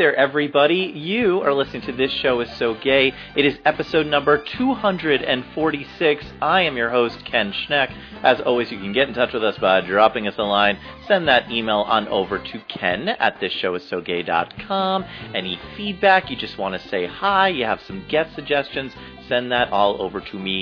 there, everybody. You are listening to This Show Is So Gay. It is episode number 246. I am your host, Ken Schneck. As always, you can get in touch with us by dropping us a line. Send that email on over to ken@thisshowissogay.com. Any feedback, you just want to say hi, you have some guest suggestions, send that all over to me,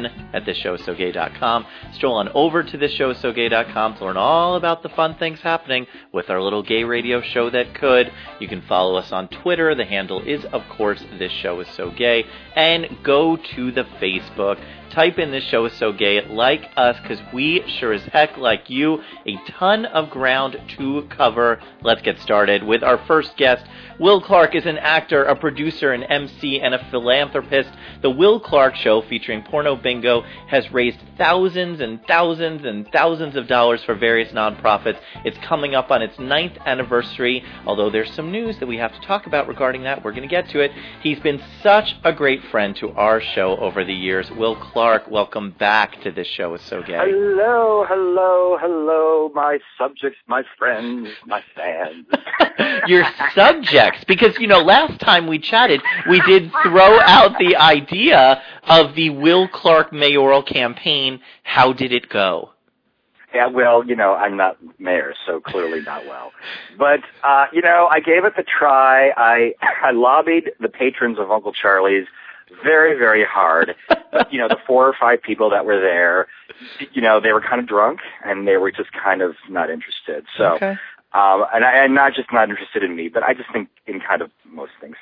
ken@thisshowissogay.com. Stroll on over to thisshowissogay.com to learn all about the fun things happening with our little gay radio show that could. You can follow us on Twitter. The handle is, of course, This Show Is So Gay. And go to the Facebook. Type in This Show Is So Gay. Like us, because we sure as heck like you. A ton of ground to cover. Let's get started with our first guest. Will Clark is an actor, a producer, an MC, and a philanthropist. The Will Clark Show, featuring Porno Bingo, has raised thousands and thousands and thousands of dollars for various nonprofits. It's coming up on its 9th anniversary, although there's some news that we have to talk about regarding that. We're going to get to it. He's been such a great friend to our show over the years. Will Clark, welcome back to This Show Is So Gay. Hello, hello, hello, my subjects, my friends, my fans. Your subjects, because, you know, last time we chatted, we did throw out the idea of the Will Clark mayoral campaign. How did it go? Yeah, well, you know, I'm not mayor, so clearly not well. But, you know, I gave it the try. I lobbied the patrons of Uncle Charlie's very, very hard. But, you know, the 4 or 5 people that were there, you know, they were kind of drunk, and they were just kind of not interested. So, okay. And not just not interested in me, but I just think in kind of most things.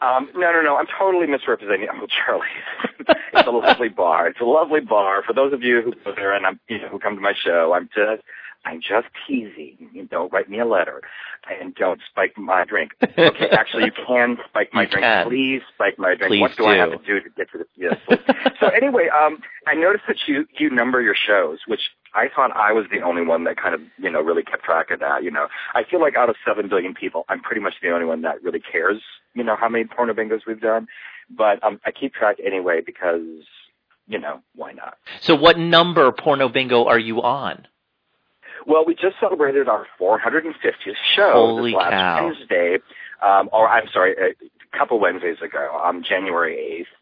No, I'm totally misrepresenting Uncle Charlie's. It's a lovely bar. It's a lovely bar. For those of you who go there and who come to my show, I'm just teasing. You don't write me a letter, and don't spike my drink. Okay, actually, you can spike my drink. Can. Please spike my drink. Please what do I have to do to get to the? Yes. So anyway, I noticed that you number your shows, which I thought I was the only one that kind of, you know, really kept track of that. You know, I feel like out of 7 billion people, I'm pretty much the only one that really cares, you know, how many porno bingos we've done. But I keep track anyway because, you know, why not? So what number Porno Bingo are you on? Well, we just celebrated our 450th show Holy this last cow. Wednesday, or I'm sorry, a couple Wednesdays ago, on January 8th,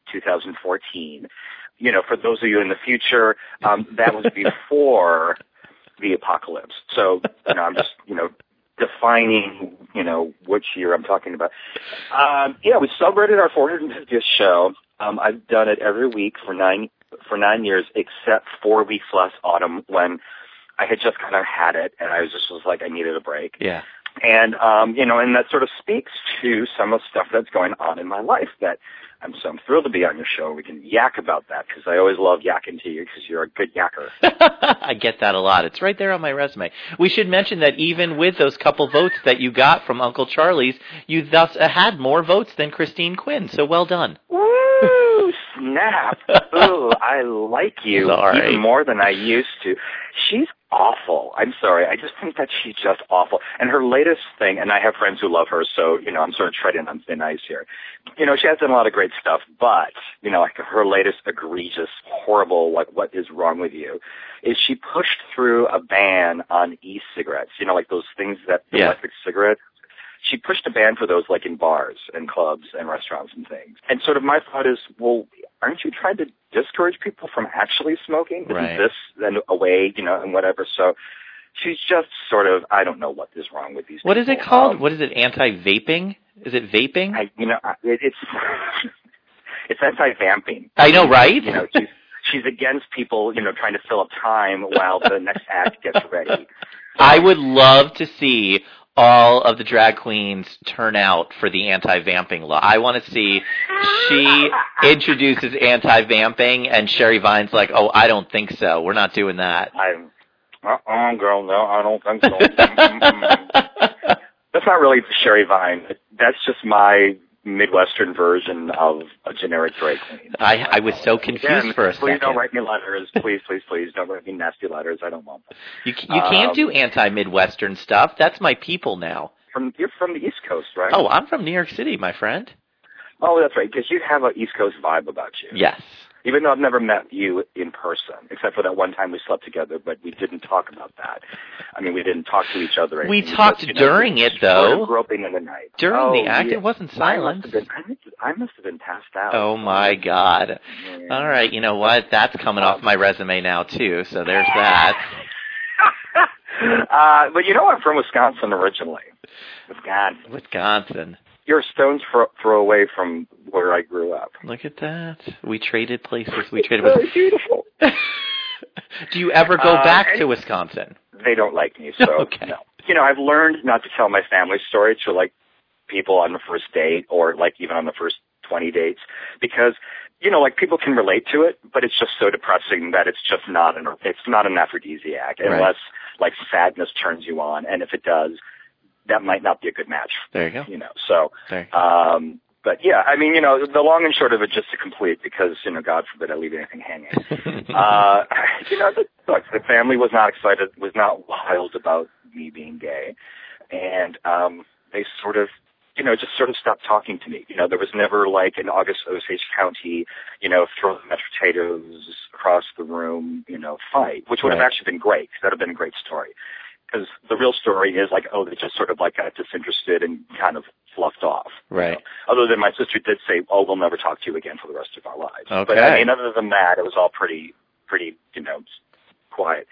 2014. You know, for those of you in the future, that was before the apocalypse. So, you know, I'm just, you know, defining, you know, which year I'm talking about. Yeah, we celebrated our 450th show. I've done it every week for nine years, except 4 weeks last autumn when I had just kind of had it, and I was like, I needed a break. Yeah. And, you know, and that sort of speaks to some of the stuff that's going on in my life that I'm thrilled to be on your show. We can yak about that because I always love yakking to you because you're a good yacker. I get that a lot. It's right there on my resume. We should mention that even with those couple votes that you got from Uncle Charlie's, you thus had more votes than Christine Quinn. So well done. Woo! Snap! Ooh, I like you even more than I used to. She's awful. I'm sorry. I just think that she's just awful. And her latest thing, and I have friends who love her, so, you know, I'm sort of treading on thin ice here. You know, she has done a lot of great stuff, but, you know, like her latest egregious, horrible, like, what is wrong with you, is she pushed through a ban on e-cigarettes, you know, like those things that, electric cigarettes. She pushed a ban for those, like, in bars and clubs and restaurants and things. And sort of my thought is, well, aren't you trying to discourage people from actually smoking? Right. Isn't this then a way, you know, and whatever? So she's just sort of, I don't know what is wrong with these people. What is it called? What is it, anti-vaping? Is it vaping? It's anti-vamping. I know, right? You know, she's against people, you know, trying to fill up time while the next act gets ready. I would love to see all of the drag queens turn out for the anti-vamping law. I want to see she introduces anti-vamping and Sherry Vine's like, oh, I don't think so. We're not doing that. Girl, no, I don't think so. That's not really Sherry Vine. That's just my Midwestern version of a generic drag queen. I was so confused for a second. Please don't write me letters. Please don't write me nasty letters. I don't want them. You can't do anti-Midwestern stuff. That's my people now. You're from the East Coast, right? Oh, I'm from New York City, my friend. Oh, that's right, because you have an East Coast vibe about you. Yes. Even though I've never met you in person, except for that one time we slept together, but we didn't talk about that. I mean, we didn't talk to each other. We talked during it, though. Groping in the night. During the act, it wasn't silent. I must have been passed out. Oh, my God. Yeah. All right, you know what? That's coming off my resume now, too, so there's that. But you know, I'm from Wisconsin originally. Wisconsin. You're a stone's throw away from where I grew up. Look at that. We traded places. We traded. Very beautiful. Do you ever go back to Wisconsin? They don't like me, so okay. No. You know, I've learned not to tell my family story to like people on the first date or like even on the first 20 dates because, you know, like people can relate to it, but it's just so depressing that it's just not an aphrodisiac unless like sadness turns you on, and if it does, that might not be a good match. There you go. You know, so, but yeah, I mean, you know, the long and short of it, just to complete, because, you know, God forbid I leave anything hanging. You know, look, the family was not excited, was not wild about me being gay. And, they sort of, you know, just sort of stopped talking to me. You know, there was never like an August Osage County, you know, throw the mashed potatoes across the room, you know, fight, which would have actually been great, because that would have been a great story. Because the real story is like, oh, they just sort of like got disinterested and kind of fluffed off. Right. You know? Other than my sister did say, oh, we'll never talk to you again for the rest of our lives. Okay. But I mean, other than that, it was all pretty, you know, quiet.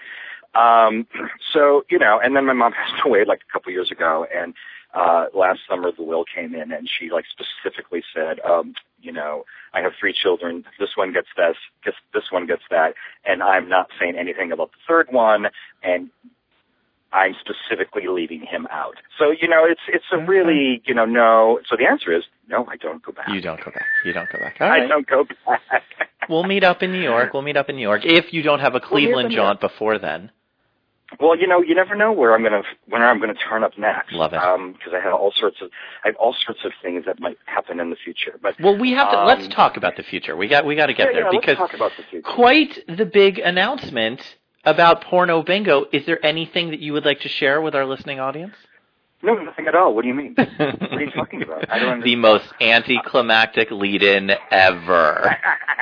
So, you know, and then my mom passed away like a couple years ago, and last summer the will came in, and she like specifically said, you know, I have 3 children. This one gets this one gets that, and I'm not saying anything about the third one, and I'm specifically leaving him out. So, you know, it's a really, you know, no. So the answer is no, I don't go back. You don't go back. All right. I don't go back. We'll meet up in New York. If you don't have a Cleveland jaunt before then. Well, you know, you never know where I'm gonna turn up next. Love it. Because I have all sorts of things that might happen in the future. But we have to. Let's talk about the future. We got to get there because let's talk about the future. Quite the big announcement about Porno Bingo. Is there anything that you would like to share with our listening audience? No, nothing at all. What do you mean? What are you talking about? I don't understand. The most anticlimactic lead-in ever.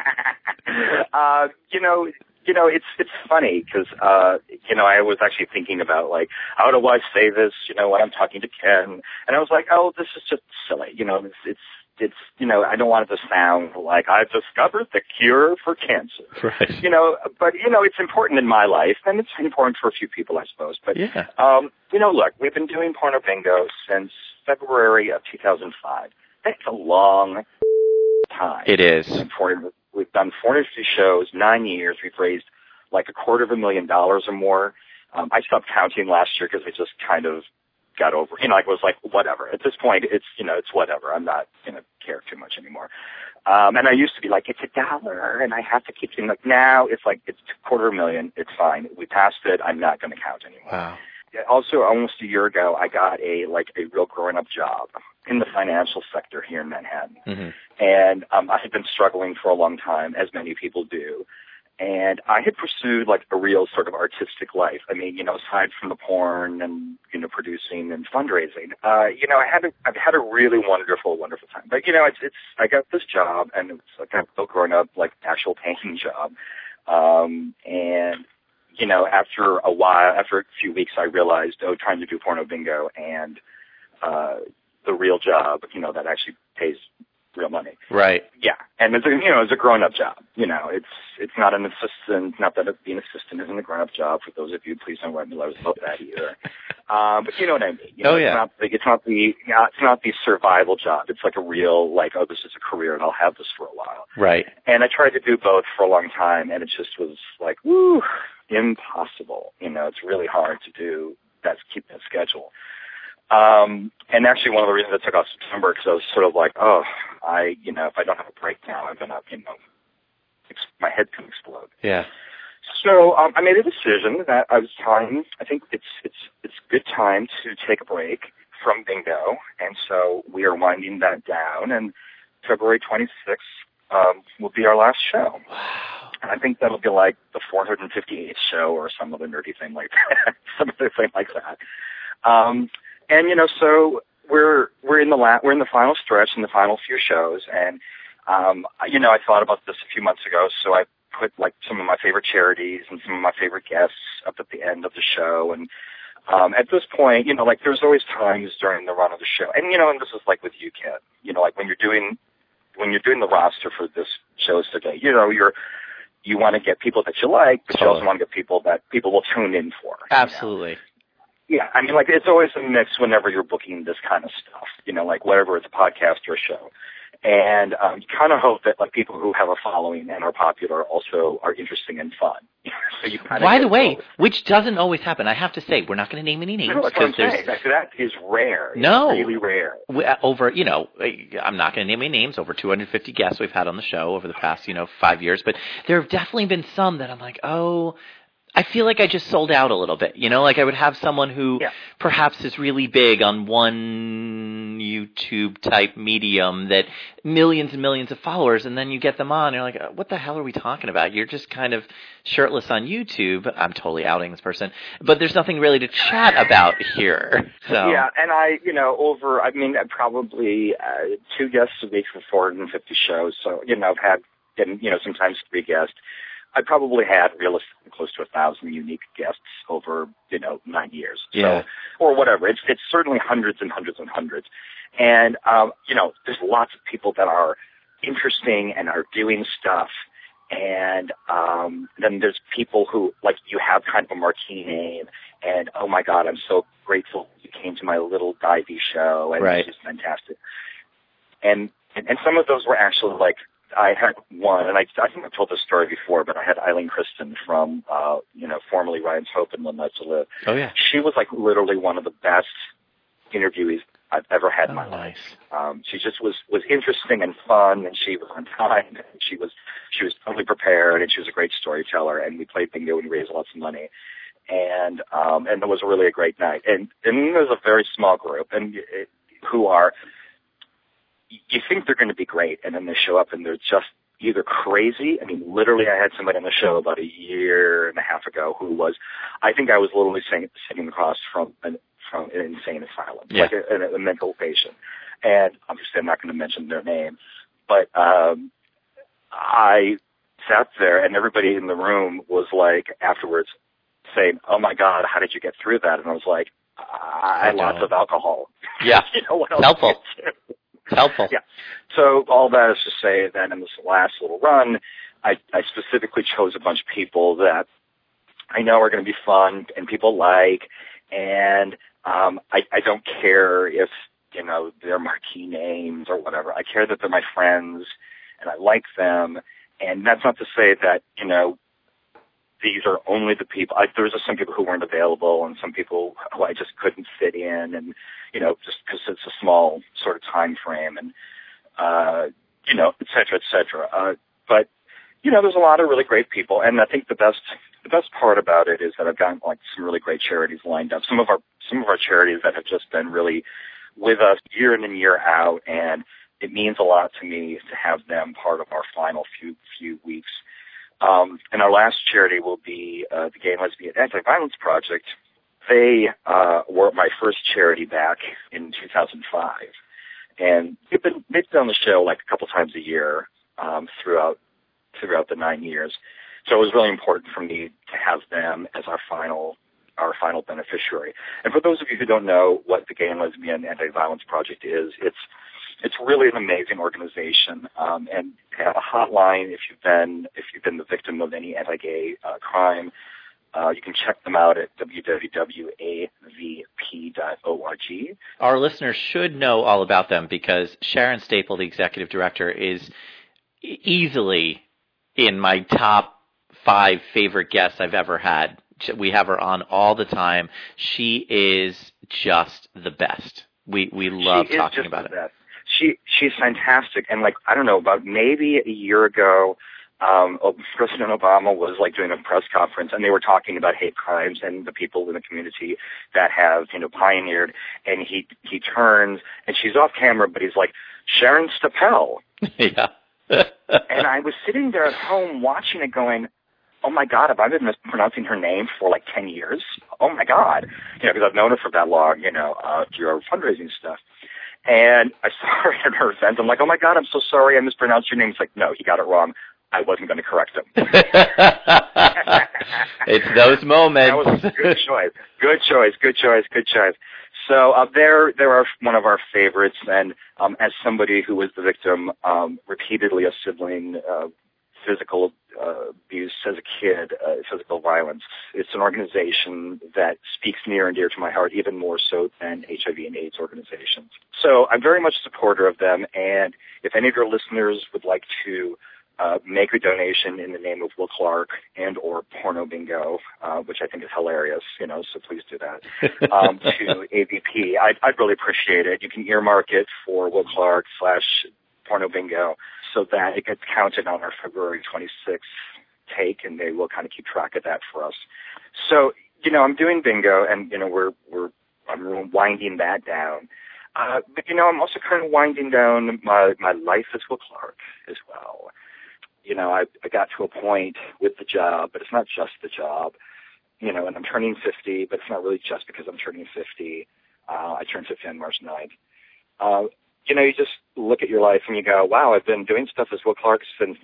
You know, it's funny because, you know, I was actually thinking about, like, how do I say this, you know, when I'm talking to Ken? And I was like, oh, this is just silly. You know, it's you know, I don't want it to sound like I've discovered the cure for cancer. Right. You know, but, you know, it's important in my life, and it's important for a few people, I suppose. But, yeah. You know, look, we've been doing Porno Bingo since February of 2005. That's a long time. It is. We've done 450 shows, 9 years. We've raised like $250,000 or more. I stopped counting last year because I just kind of got over, you know, I was like, whatever. At this point, it's, you know, it's whatever. I'm not going to care too much anymore. And I used to be like, it's $1 and I have to keep saying, like, now it's like, it's $250,000. It's fine. We passed it. I'm not going to count anymore. Wow. Also, almost a year ago, I got a real growing-up job in the financial sector here in Manhattan. Mm-hmm. And I had been struggling for a long time, as many people do. And I had pursued like a real sort of artistic life. I mean, you know, aside from the porn and, you know, producing and fundraising, you know, I've had a really wonderful time. But, you know, I got this job, and it's like a real grown-up, like actual paying job. And you know, after a few weeks, I realized, trying to do Porno Bingo and the real job, you know, that actually pays real money. Right. Yeah, and it's a grown-up job. You know, it's not an assistant. Not that being an assistant isn't a grown-up job. For those of you, please don't write me letters about that either. But you know what I mean. You know, yeah. It's not the survival job. It's like a real, like, oh, this is a career, and I'll have this for a while. Right. And I tried to do both for a long time, and it just was like, woo, impossible. You know, it's really hard to do that, keep that schedule. And actually one of the reasons I took off September, because I was sort of like, oh, you know, if I don't have a break now, I'm going to, you know, my head can explode. Yeah. So, I made a decision that I think it's good time to take a break from Bingo. And so we are winding that down, and February 26th, will be our last show. Wow. And I think that'll be like the 458th show or some other nerdy thing like that. And you know, so we're in the final stretch in the final few shows, and I thought about this a few months ago, so I put like some of my favorite charities and some of my favorite guests up at the end of the show. And at this point, like there's always times during the run of the show, and and this is like with you, Ken. Like when you're doing the roster for this show today, you want to get people that you like, but you also want to get people that people will tune in for. Absolutely. Yeah, I mean, like it's always a mix whenever you're booking this kind of stuff. Like whatever it's a podcast or a show. And you kind of hope that like people who have a following and are popular also are interesting and fun. So you by the way, which doesn't always happen. I have to say, we're not going to name any names. No, that's what I'm saying. That is rare. No. It's really rare. I'm not going to name any names. Over 250 guests we've had on the show over the past, 5 years. But there have definitely been some that I'm like, oh, I feel like I just sold out a little bit. Like I would have someone who perhaps is really big on one YouTube type medium that millions and millions of followers, and then you get them on and you're like, what the hell are we talking about? You're just kind of shirtless on YouTube. I'm totally outing this person, but there's nothing really to chat about here. So yeah, and probably 2 guests a week for 450 shows. So I've had sometimes 3 guests. I probably had realistically close to 1,000 unique guests over 9 years, or whatever. It's certainly hundreds and hundreds and hundreds, and there's lots of people that are interesting and are doing stuff, and then there's people who like you have kind of a marquee name, and oh my God, I'm so grateful you came to my little divey show, and it's just fantastic, and some of those were actually like. I had one, and I think I've told this story before, but I had Eileen Kristen from, formerly Ryan's Hope and One Life to Live. Oh, yeah. She was like literally one of the best interviewees I've ever had in my life. She just was interesting and fun, and she was on time, and she was totally prepared, and she was a great storyteller, and we played bingo and raised lots of money. And it was really a great night. And there's a very small group, and who are, you think they're going to be great, and then they show up and they're just either crazy. I mean, literally, I had somebody on the show about 1.5 years ago who was, I think I was literally sitting across from an insane asylum, like a mental patient. And obviously, I'm not going to mention their name, but I sat there, and everybody in the room was like, afterwards, saying, "Oh my God, how did you get through that?" And I was like, "I had lots of alcohol." Yeah, what else helpful. Helpful. Yeah. So all that is to say that in this last little run, I specifically chose a bunch of people that I know are going to be fun and people like, and I don't care if, they're marquee names or whatever. I care that they're my friends and I like them. And that's not to say that, these are only the people. There was some people who weren't available and some people who I just couldn't fit in, and just because it's a small sort of time frame, and et cetera, et cetera. But there's a lot of really great people, and I think the best part about it is that I've got like some really great charities lined up. Some of our charities that have just been really with us year in and year out, and it means a lot to me to have them part of our final few weeks. And our last charity will be the Gay and Lesbian Anti-Violence Project. They were my first charity back in 2005, and they've been on the show like a couple times a year throughout the 9 years. So it was really important for me to have them as our final beneficiary. And for those of you who don't know what the Gay and Lesbian Anti-Violence Project is, it's really an amazing organization, and they have a hotline if you've been the victim of any anti-gay crime. You can check them out at www.avp.org. Our listeners should know all about them because Sharon Staple, the executive director, is easily in my top 5 favorite guests I've ever had. We have her on all the time. She is just the best. We love talking about it. Best. She's fantastic, and like I don't know, about maybe a year ago, President Obama was like doing a press conference, and they were talking about hate crimes and the people in the community that have pioneered. And he turns, and she's off camera, but he's like, Sharon Staple. Yeah. And I was sitting there at home watching it, going, oh my God, have I been mispronouncing her name for like 10 years? Oh my God, because I've known her for that long, through our fundraising stuff. And I saw her at her event. I'm like, oh, my God, I'm so sorry I mispronounced your name. It's like, no, he got it wrong. I wasn't going to correct him. It's those moments. That was a good choice. Good choice. So they're one of our favorites. And as somebody who was the victim repeatedly of sibling physical abuse as a kid, physical violence, it's an organization that speaks near and dear to my heart, even more so than HIV and AIDS organizations. So I'm very much a supporter of them. And if any of your listeners would like to make a donation in the name of Will Clark and or Porno Bingo, which I think is hilarious, so please do that, to AVP. I'd really appreciate it. You can earmark it for Will Clark / Porno Bingo so that it gets counted on our February 26th take, and they will kind of keep track of that for us. So, I'm doing bingo, and, I'm winding that down. But, I'm also kind of winding down my life as Will Clark as well. I got to a point with the job, but it's not just the job, and I'm turning 50, but it's not really just because I'm turning 50. I turned 50 on March 9th. You just look at your life and you go, wow, I've been doing stuff as Will Clark since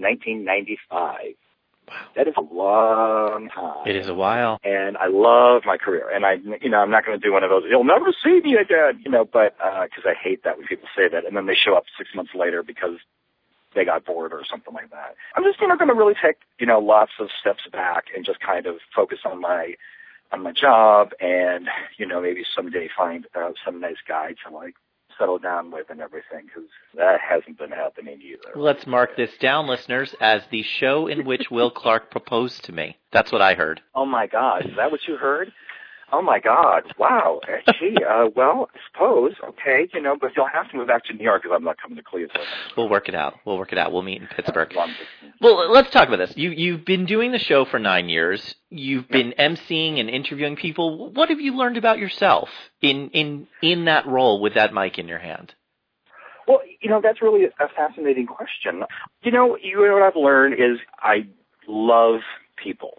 1995. Wow. That is a long time. It is a while. And I love my career. And I'm not going to do one of those, you'll never see me again, but, cause I hate that when people say that. And then they show up 6 months later because they got bored or something like that. I'm just, going to really take, lots of steps back and just kind of focus on my job and, maybe someday find some nice guy to like settle down with and everything, because that hasn't been happening either. Let's mark this down, listeners, as the show in which Will Clark proposed to me. That's what I heard. Oh, my God. Is that what you heard? Oh, my God. Wow. Gee, well, I suppose. Okay, but you'll have to move back to New York because I'm not coming to Cleveland. We'll work it out. We'll meet in Pittsburgh. Well, let's talk about this. You've been doing the show for 9 years. You've been emceeing and interviewing people. What have you learned about yourself in that role with that mic in your hand? Well, that's really a fascinating question. What I've learned is I love people.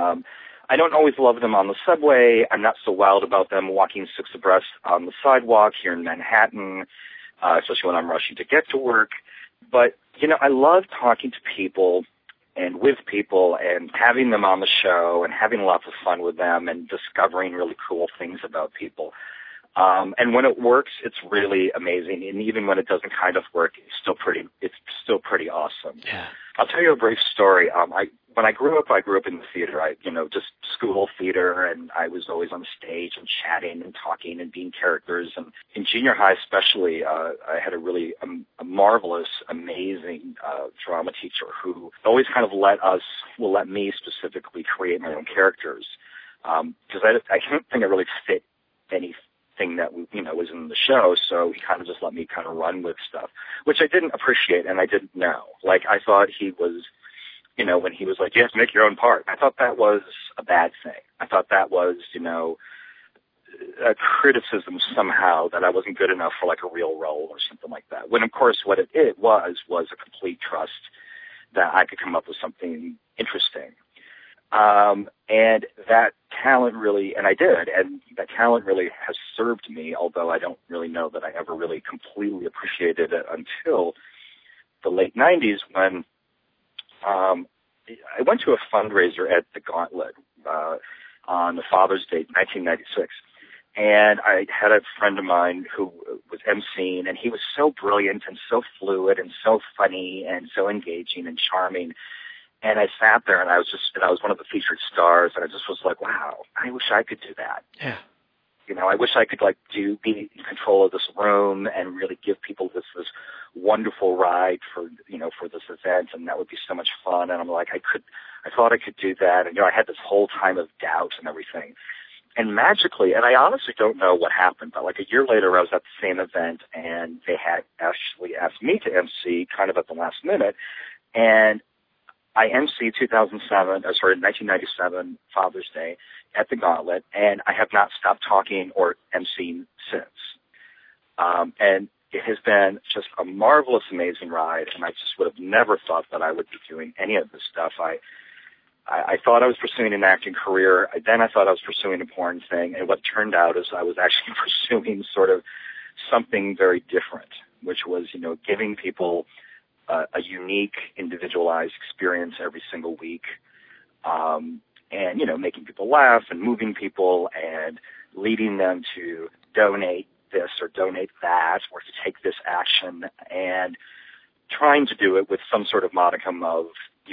I don't always love them on the subway. I'm not so wild about them walking six abreast on the sidewalk here in Manhattan, especially when I'm rushing to get to work. But, I love talking to people and with people and having them on the show and having lots of fun with them and discovering really cool things about people. And when it works, it's really amazing. And even when it doesn't kind of work, it's still pretty awesome. Yeah. I'll tell you a brief story. When I grew up in the theater. Just school theater, and I was always on stage and chatting and talking and being characters. And in junior high especially, I had a really a marvelous, amazing drama teacher who always kind of let me specifically create my own characters. Because I don't think I really fit anything that was in the show, so he kind of just let me kind of run with stuff, which I didn't appreciate and I didn't know. Like, I thought he was, when he was like, you have to make your own part, I thought that was a bad thing. I thought that was, a criticism somehow that I wasn't good enough for like a real role or something like that. When of course what it was a complete trust that I could come up with something interesting. And that talent really, and I did, and that talent really has served me, although I don't really know that I ever really completely appreciated it until the late 90s when I went to a fundraiser at the Gauntlet on the Father's Day, 1996. And I had a friend of mine who was emceeing, and he was so brilliant and so fluid and so funny and so engaging and charming. And I sat there, and I was one of the featured stars, and I just was like, wow, I wish I could do that. Yeah. I wish I could be in control of this room and really give people this wonderful ride for this event, and that would be so much fun. And I'm like, I thought I could do that. And, I had this whole time of doubt and everything. And magically, and I honestly don't know what happened, but like a year later, I was at the same event, and they had actually asked me to MC kind of at the last minute. And I emceed 1997 Father's Day at the Gauntlet, and I have not stopped talking or emceeing since. And it has been just a marvelous, amazing ride, and I just would have never thought that I would be doing any of this stuff. I thought I was pursuing an acting career. Then I thought I was pursuing a porn thing, and what turned out is I was actually pursuing sort of something very different, which was, giving people a unique, individualized experience every single week, and, making people laugh and moving people and leading them to donate this or donate that or to take this action, and trying to do it with some sort of modicum of,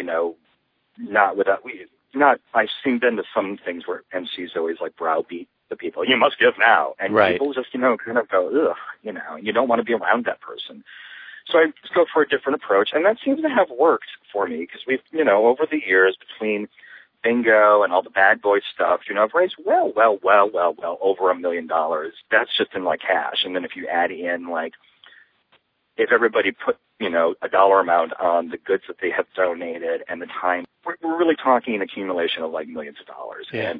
I've been to some things where MCs always like browbeat the people, you must give now. And people just, kind of go, ugh, you don't want to be around that person. So I just go for a different approach. And that seems to have worked for me because we've, over the years between bingo and all the bad boy stuff, I've raised well over $1 million. That's just in like cash. And then if you add in like, if everybody put, a dollar amount on the goods that they have donated and the time, we're really talking an accumulation of like millions of dollars. Yeah.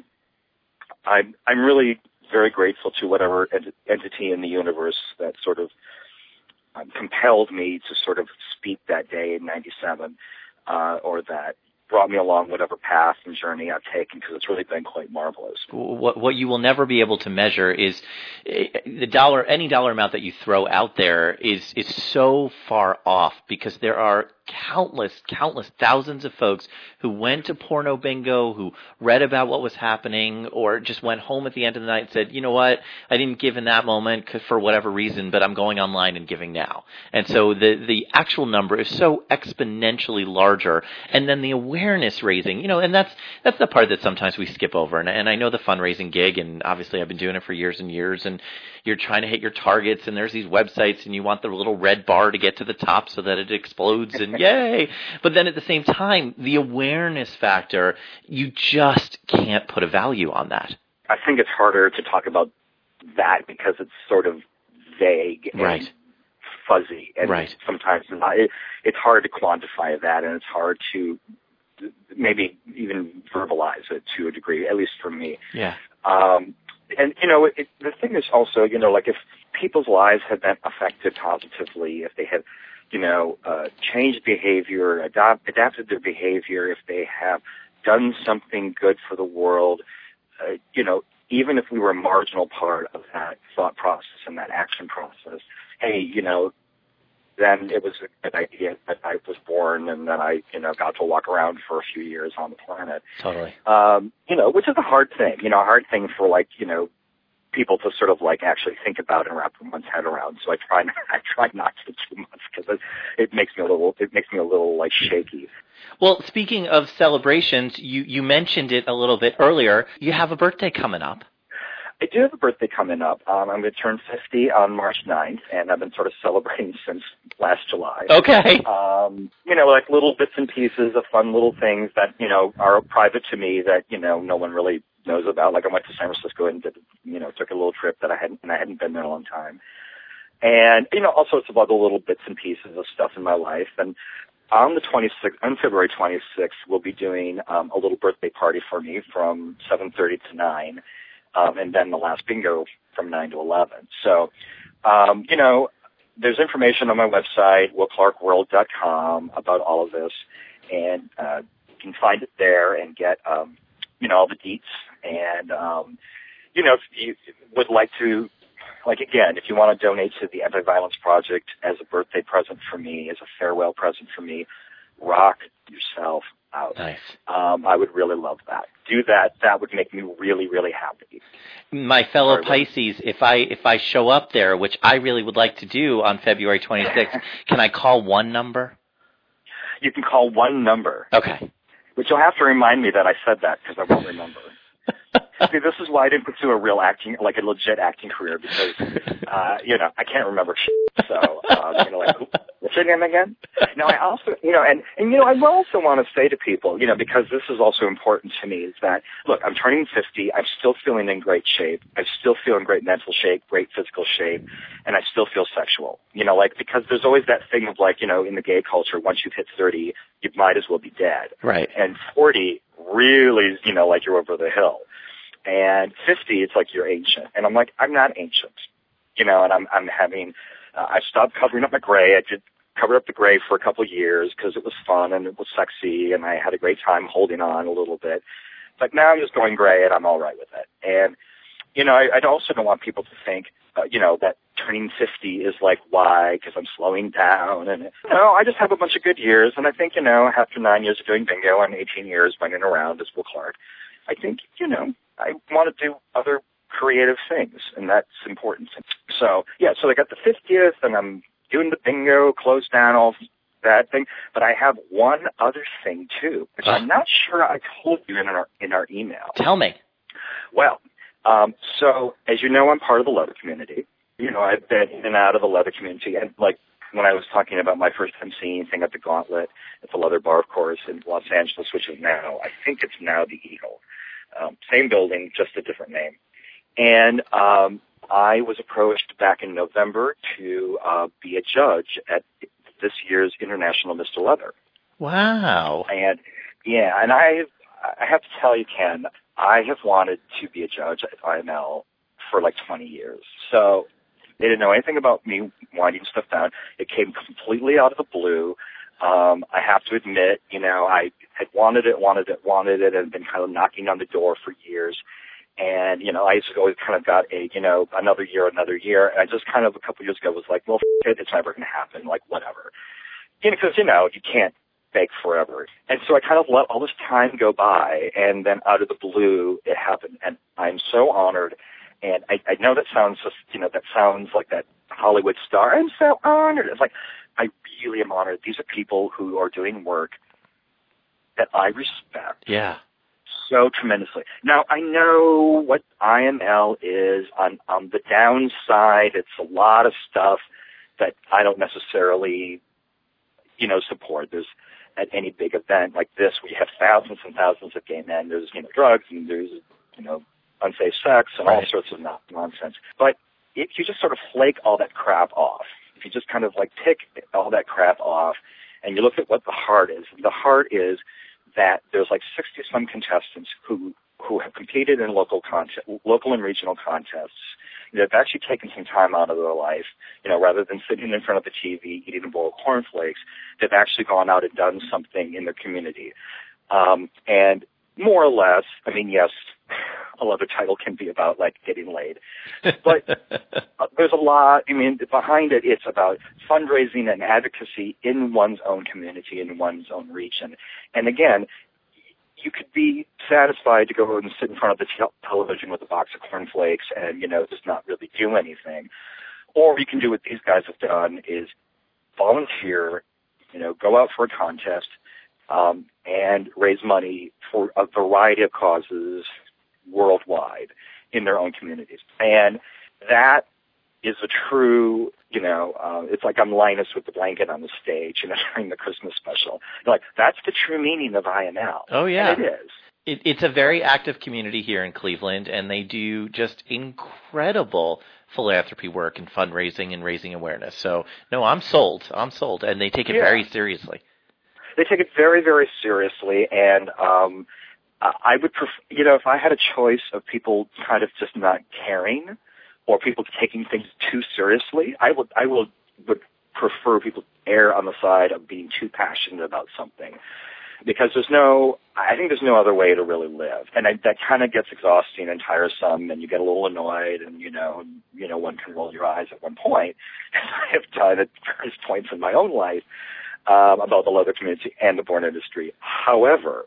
And I'm really very grateful to whatever entity in the universe that sort of compelled me to sort of speak that day in 97, or that brought me along whatever path and journey I've taken, because it's really been quite marvelous. What you will never be able to measure is any dollar amount that you throw out there is so far off, because there are countless thousands of folks who went to porno bingo, who read about what was happening, or just went home at the end of the night and said, you know what, I didn't give in that moment for whatever reason, but I'm going online and giving now. And so the actual number is so exponentially larger. And then the awareness raising, and that's the part that sometimes we skip over. And I know the fundraising gig, and obviously I've been doing it for years and years, and you're trying to hit your targets, and there's these websites, and you want the little red bar to get to the top so that it explodes, and yay! But then at the same time, the awareness factor, you just can't put a value on that. I think it's harder to talk about that because it's sort of vague and fuzzy, and sometimes it's hard to quantify that, and it's hard to maybe even verbalize it to a degree, at least for me. Yeah. And, the thing is also, like if people's lives have been affected positively, if they have, changed behavior, adapted their behavior, if they have done something good for the world, even if we were a marginal part of that thought process and that action process, hey, then it was a good idea that I was born and then I, got to walk around for a few years on the planet. Totally. Which is a hard thing, a hard thing for like, people to sort of like actually think about and wrap one's head around. So I try not to too much because it makes me a little like shaky. Well, speaking of celebrations, you mentioned it a little bit earlier. You have a birthday coming up. I do have a birthday coming up. I'm going to turn 50 on March 9th, and I've been sort of celebrating since last July. Okay. Like little bits and pieces of fun little things that, are private to me that, no one really knows about. Like I went to San Francisco and did, took a little trip that I hadn't been there in a long time. And, all sorts of other little bits and pieces of stuff in my life. And on February 26th, we'll be doing a little birthday party for me from 7:30 to 9. And then the last bingo from 9 to 11. So, there's information on my website, willclarkworld.com, about all of this, and you can find it there and get, all the deets. And, if you would like to, again, if you want to donate to the Anti-Violence Project as a birthday present for me, as a farewell present for me, rock yourself out. Nice. I would really love that. Do that. That would make me really, really happy. My fellow Pisces, if I show up there, which I really would like to do on February 26th, can I call one number? You can call one number. Okay. But you'll have to remind me that I said that because I won't remember. See, this is why I didn't pursue a real acting, like a legit acting career, because, I can't remember shit. So, what's your name again? Now, I also, I also want to say to people, because this is also important to me, is that, look, I'm turning 50. I'm still feeling in great shape. I still feel in great mental shape, great physical shape, and I still feel sexual. Because there's always that thing of in the gay culture, once you've hit 30, you might as well be dead. Right. And 40 really is, you're over the hill. And 50, it's like you're ancient. And I'm like, I'm not ancient. And I'm having, I stopped covering up my gray. I did cover up the gray for a couple of years because it was fun and it was sexy and I had a great time holding on a little bit. But now I'm just going gray and I'm all right with it. And I also don't want people to think, that turning 50 is like, why? Because I'm slowing down. And, I just have a bunch of good years. And I think, after 9 years of doing bingo and 18 years running around as Will Clark, I think, I want to do other creative things, and that's important. So, so I got the 50th, and I'm doing the bingo, close down, all that thing. But I have one other thing, too, which I'm not sure I told you in our email. Tell me. Well, so as you know, I'm part of the leather community. I've been in and out of the leather community, and like when I was talking about my first time seeing thing at the Gauntlet, at the Leather Bar, of course, in Los Angeles, which is now, I think it's now the Eagle. Same building, just a different name. And I was approached back in November to be a judge at this year's International Mr. Leather. Wow. And I have to tell you, Ken, I have wanted to be a judge at IML for like 20 years. So they didn't know anything about me winding stuff down. It came completely out of the blue. I have to admit, I had wanted it, and been kind of knocking on the door for years. And, I just always kind of got another year. And I just kind of a couple years ago was like, well, it's never going to happen. Like, whatever. Because, you can't beg forever. And so I kind of let all this time go by, and then out of the blue, it happened. And I'm so honored. And I know that sounds just, that sounds like that Hollywood star. I'm so honored. It's like, I really am honored. These are people who are doing work that I respect. Yeah. So tremendously. Now, I know what IML is on the downside. It's a lot of stuff that I don't necessarily, support. There's, at any big event like this, we have thousands and thousands of gay men. There's, drugs, and there's, unsafe sex and all sorts of nonsense. But if you just sort of flake all that crap off, if you just kind of like pick all that crap off, and you look at what the heart is that there's like 60-some contestants who have competed in local and regional contests. They've actually taken some time out of their life, rather than sitting in front of the TV eating a bowl of cornflakes. They've actually gone out and done something in their community. And more or less, I mean, yes, a leather title can be about like getting laid, but there's a lot. I mean, behind it, it's about fundraising and advocacy in one's own community, in one's own region. And again, you could be satisfied to go and sit in front of the television with a box of cornflakes and, just not really do anything. Or you can do what these guys have done, is volunteer, go out for a contest, and raise money for a variety of causes worldwide in their own communities. And that is a true, it's like I'm Linus with the blanket on the stage, during the Christmas special. Like, that's the true meaning of IML. Oh, yeah. And it is. It's a very active community here in Cleveland, and they do just incredible philanthropy work and fundraising and raising awareness. So, no, I'm sold. And they take it very seriously. They take it very, very seriously, and I would prefer, if I had a choice of people kind of just not caring or people taking things too seriously, I would prefer people err on the side of being too passionate about something. Because I think there's no other way to really live. And that kind of gets exhausting and tiresome, and you get a little annoyed, and, one can roll your eyes at one point, as I have done at various points in my own life, about the leather community and the porn industry. However,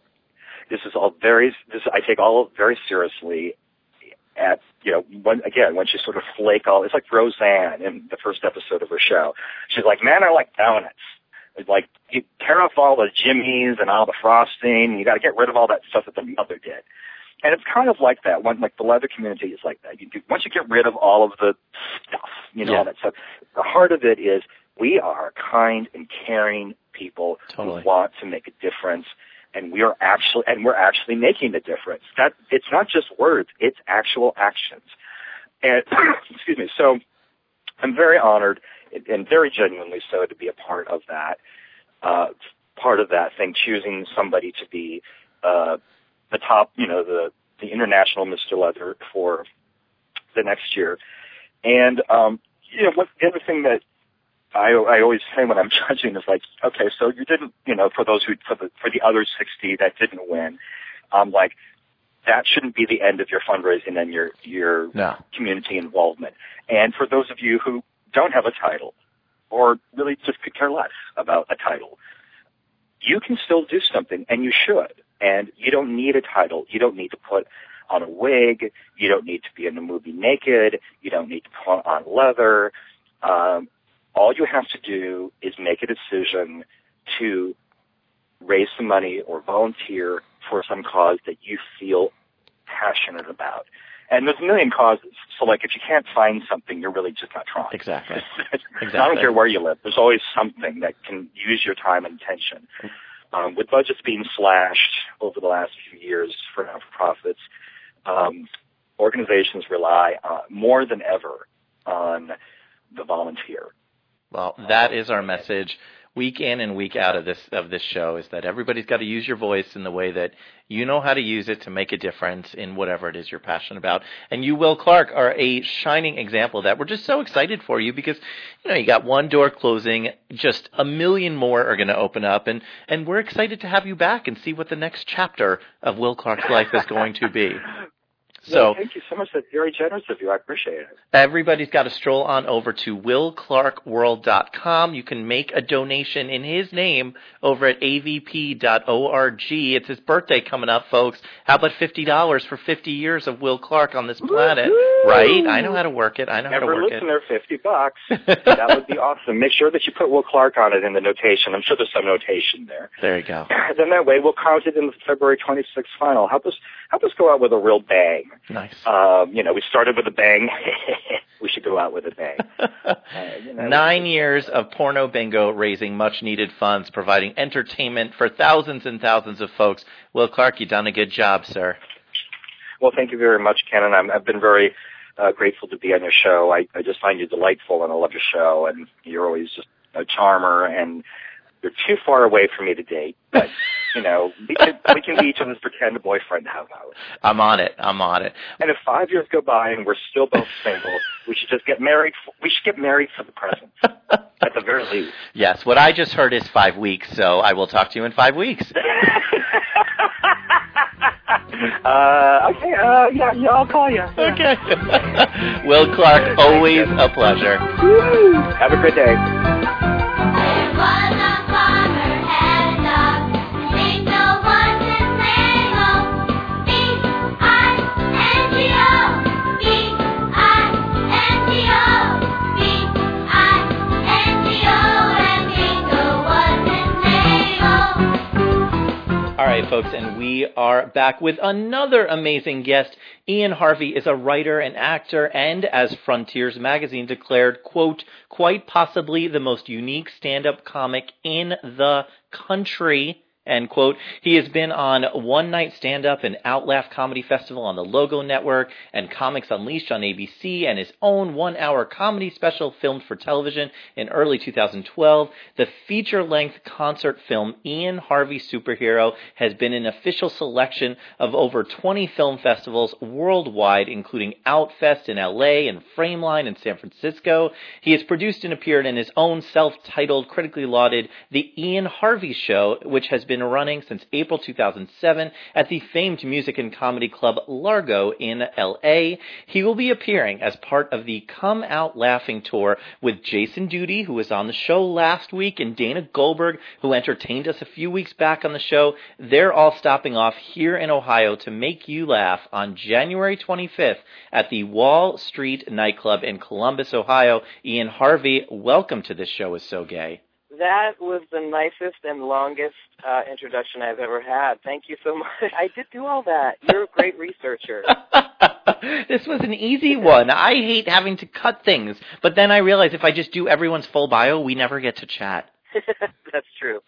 I take all very seriously at, once you sort of flake it's like Roseanne in the first episode of her show. She's like, men are like donuts. It's like, you tear off all the jimmies and all the frosting, you got to get rid of all that stuff that the mother did. And it's kind of like that. Like the leather community is like that. Once you get rid of all of the stuff, all that stuff, the heart of it is we are kind and caring people who want to make a difference, and we're actually making a difference. That it's not just words; it's actual actions. And excuse me. So I'm very honored and very genuinely so to be a part of that thing, choosing somebody to be the top, the international Mr. Leather for the next year. And the other thing that I always say when I'm judging is like, okay, so you didn't, for the other 60 that didn't win, like, that shouldn't be the end of your fundraising and your community involvement. And for those of you who don't have a title or really just could care less about a title, you can still do something, and you should. And you don't need a title. You don't need to put on a wig. You don't need to be in a movie naked. You don't need to put on leather. All you have to do is make a decision to raise some money or volunteer for some cause that you feel passionate about. And there's a million causes. So, like, if you can't find something, you're really just not trying. Exactly. I don't care where you live. There's always something that can use your time and attention. With budgets being slashed over the last few years for not-for-profits, organizations rely more than ever on the volunteer. Well, that is our message week in and week out of this show, is that everybody's got to use your voice in the way that you know how to use it to make a difference in whatever it is you're passionate about. And you, Will Clark, are a shining example of that. We're just so excited for you because, you got one door closing, just a million more are going to open up, and we're excited to have you back and see what the next chapter of Will Clark's life is going to be. So, thank you so much. That's very generous of you. I appreciate it. Everybody's got to stroll on over to willclarkworld.com. You can make a donation in his name over at avp.org. It's his birthday coming up, folks. How about $50 for 50 years of Will Clark on this planet? Woo-hoo! Right? I know how to work it. Never listener, $50. That would be awesome. Make sure that you put Will Clark on it in the notation. I'm sure there's some notation there. There you go. Then that way we'll count it in the February 26th final. Help us go out with a real bang. Nice. We started with a bang. We should go out with a bang. 9 years of porno bingo, raising much-needed funds, providing entertainment for thousands and thousands of folks. Will Clark, you've done a good job, sir. Well, thank you very much, Ken, and I've been very grateful to be on your show. I just find you delightful, and I love your show, and you're always just a charmer, and you're too far away from me to date, but, we can be each other's pretend boyfriend. How about it? I'm on it. And if 5 years go by and we're still both single, we should just get married. We should get married for the present, at the very least. Yes, what I just heard is 5 weeks, so I will talk to you in 5 weeks. Okay, I'll call you. Okay. Will Clark, always a pleasure. Woo! Have a good day. All right, folks, and we are back with another amazing guest. Ian Harvey is a writer and actor, and as Frontiers magazine declared, quote, quite possibly the most unique stand-up comic in the country, end quote. He has been on One Night Stand-Up and Outlaugh Comedy Festival on the Logo Network and Comics Unleashed on ABC, and his own 1-hour comedy special filmed for television in early 2012. The feature-length concert film Ian Harvey Superhero has been an official selection of over 20 film festivals worldwide, including Outfest in LA and Frameline in San Francisco. He has produced and appeared in his own self-titled, critically lauded The Ian Harvey Show, which has been running since April 2007 at the famed music and comedy club Largo in LA. He will be appearing as part of the Come Out Laughing tour with Jason Duty, who was on the show last week, and Dana Goldberg, who entertained us a few weeks back on the show. They're all stopping off here in Ohio to make you laugh on January 25th at the Wall Street nightclub in Columbus, Ohio. Ian Harvey, welcome to This Show Is So Gay. That was the nicest and longest introduction I've ever had. Thank you so much. I did do all that. You're a great researcher. This was an easy one. I hate having to cut things, but then I realize if I just do everyone's full bio, we never get to chat. That's true.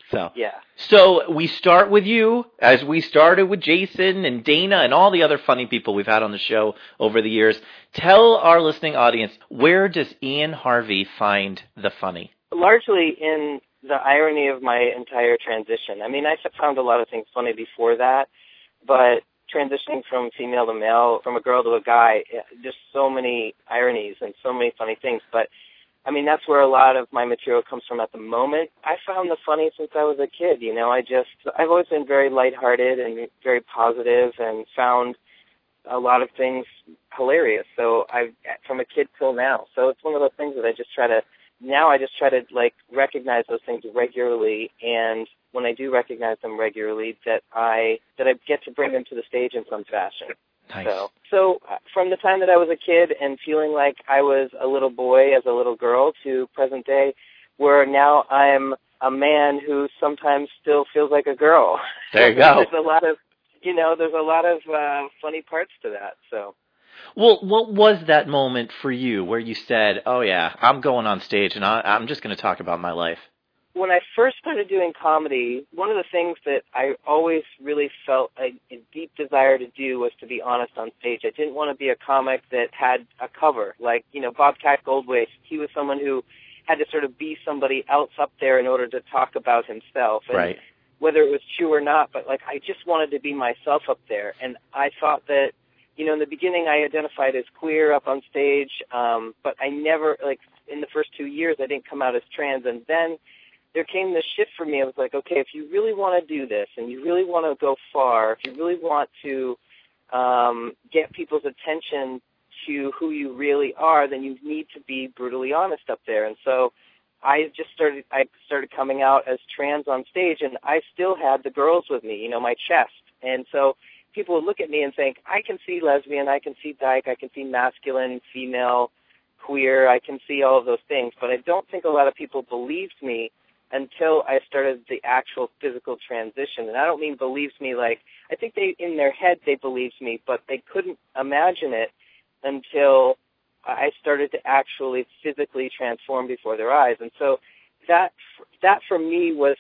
So we start with you, as we started with Jason and Dana and all the other funny people we've had on the show over the years. Tell our listening audience, where does Ian Harvey find the funny? Largely in the irony of my entire transition. I mean, I found a lot of things funny before that, but transitioning from female to male, from a girl to a guy, just so many ironies and so many funny things. But, I mean, that's where a lot of my material comes from at the moment. I found the funny since I was a kid, I've always been very lighthearted and very positive, and found a lot of things hilarious. So from a kid till now. So it's one of those things that I just try to like recognize those things regularly, and when I do recognize them regularly, that I get to bring them to the stage in some fashion. Nice. So from the time that I was a kid and feeling like I was a little boy as a little girl to present day, where now I'm a man who sometimes still feels like a girl. There you go. There's a lot of funny parts to that. So. Well, what was that moment for you where you said, "Oh yeah, I'm going on stage and I'm just going to talk about my life"? When I first started doing comedy, one of the things that I always really felt a deep desire to do was to be honest on stage. I didn't want to be a comic that had a cover. Like, Bobcat Goldthwait, he was someone who had to sort of be somebody else up there in order to talk about himself. And right. Whether it was true or not, but like I just wanted to be myself up there. And I thought that, in the beginning I identified as queer up on stage, but I never, like in the first 2 years, I didn't come out as trans. And then there came this shift for me. I was like, okay, if you really want to do this and you really want to go far, if you really want to get people's attention to who you really are, then you need to be brutally honest up there. And so I started coming out as trans on stage, and I still had the girls with me, my chest. And so people would look at me and think, I can see lesbian, I can see dyke, I can see masculine, female, queer, I can see all of those things. But I don't think a lot of people believed me until I started the actual physical transition. And I don't mean believes me like, I think in their head they believed me, but they couldn't imagine it until I started to actually physically transform before their eyes. And so that for me was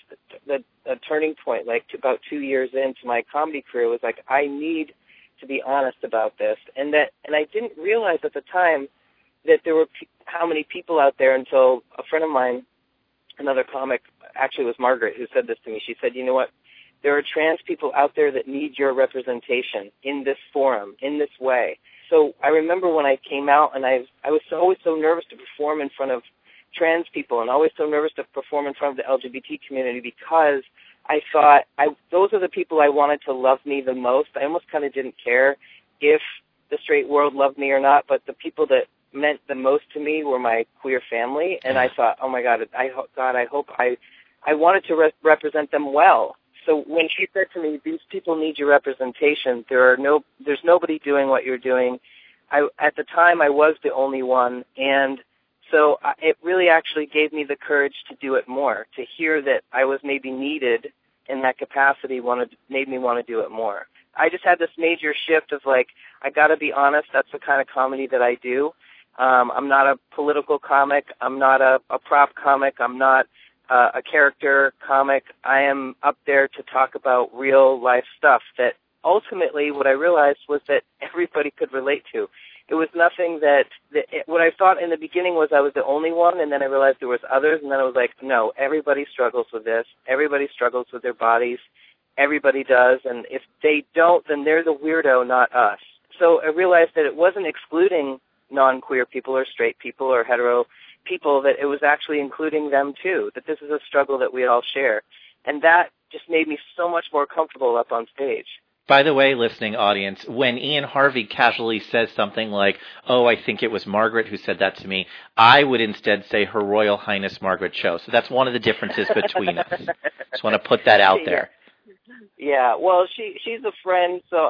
a turning point, like about 2 years into my comedy career, was like, I need to be honest about this. And I didn't realize at the time that there were how many people out there until a friend of mine, another comic, actually it was Margaret who said this to me. She said, you know what, there are trans people out there that need your representation in this forum, in this way. So I remember when I came out, and I was always so nervous to perform in front of trans people and always so nervous to perform in front of the LGBT community, because I thought those are the people I wanted to love me the most. I almost kind of didn't care if the straight world loved me or not, but the people that meant the most to me were my queer family. And I thought, oh my God, I hope I wanted to represent them well. So when she said to me, these people need your representation, there's nobody doing what you're doing. At the time, I was the only one, and so it really actually gave me the courage to do it more. To hear that I was maybe needed in that capacity made me want to do it more. I just had this major shift of like, I got to be honest. That's the kind of comedy that I do. I'm not a political comic. I'm not a prop comic. I'm not a character comic. I am up there to talk about real life stuff that ultimately what I realized was that everybody could relate to. It was nothing what I thought in the beginning was I was the only one, and then I realized there was others, and then I was like, no, everybody struggles with this. Everybody struggles with their bodies. Everybody does, and if they don't, then they're the weirdo, not us. So I realized that it wasn't excluding non-queer people or straight people or hetero people, that it was actually including them too, that this is a struggle that we all share. And that just made me so much more comfortable up on stage. By the way, listening audience, when Ian Harvey casually says something like, oh, I think it was Margaret who said that to me, I would instead say Her Royal Highness Margaret Cho. So that's one of the differences between us. Just want to put that out there. Yeah, well, she's a friend, so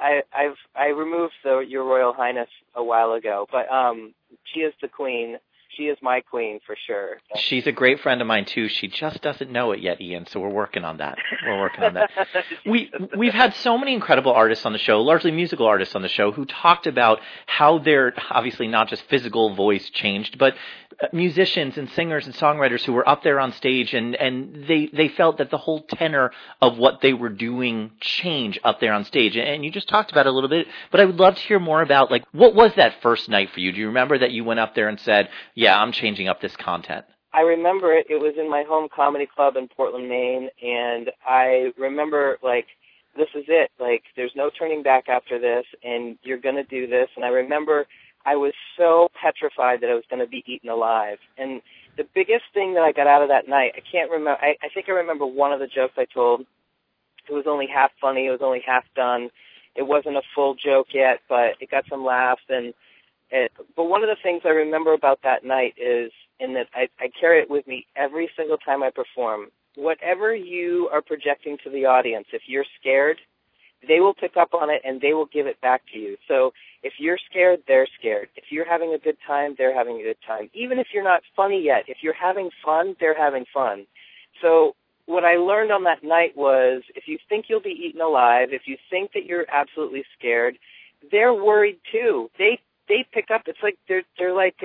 I removed Your Royal Highness a while ago, but she is the queen. She is my queen for sure. She's a great friend of mine too. She just doesn't know it yet, Ian. So we're working on that. We've had so many incredible artists on the show, largely musical artists on the show, who talked about how their obviously not just physical voice changed, but musicians and singers and songwriters who were up there on stage, and they felt that the whole tenor of what they were doing changed up there on stage. And you just talked about it a little bit, but I would love to hear more about, like, what was that first night for you? Do you remember that you went up there and said, yeah, I'm changing up this content? I remember it. It was in my home comedy club in Portland, Maine, and I remember, like, this is it. Like, there's no turning back after this, and you're going to do this. And I remember I was so petrified that I was going to be eaten alive. And the biggest thing that I got out of that night, I can't remember. I think I remember one of the jokes I told. It was only half funny. It was only half done. it wasn't a full joke yet, but it got some laughs. But one of the things I remember about that night is, in that I carry it with me every single time I perform. Whatever you are projecting to the audience, if you're scared, they will pick up on it and they will give it back to you. So if you're scared, they're scared. If you're having a good time, they're having a good time. Even if you're not funny yet, if you're having fun, they're having fun. So what I learned on that night was, if you think you'll be eaten alive, if you think that you're absolutely scared, they're worried too. They pick up. It's like they're like